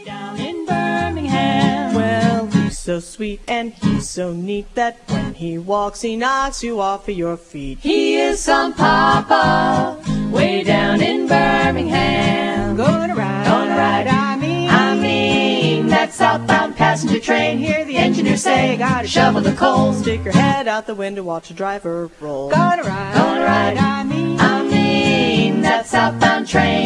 down in Birmingham. Well, he's so sweet and he's so neat that when he walks he knocks you off of your feet. He is some papa way down in Birmingham. Gonna ride, I mean, that southbound passenger train. hear the engineer say, gotta shovel the coal. Stick your head out the window, watch the driver roll. Gonna ride, I mean, that southbound train.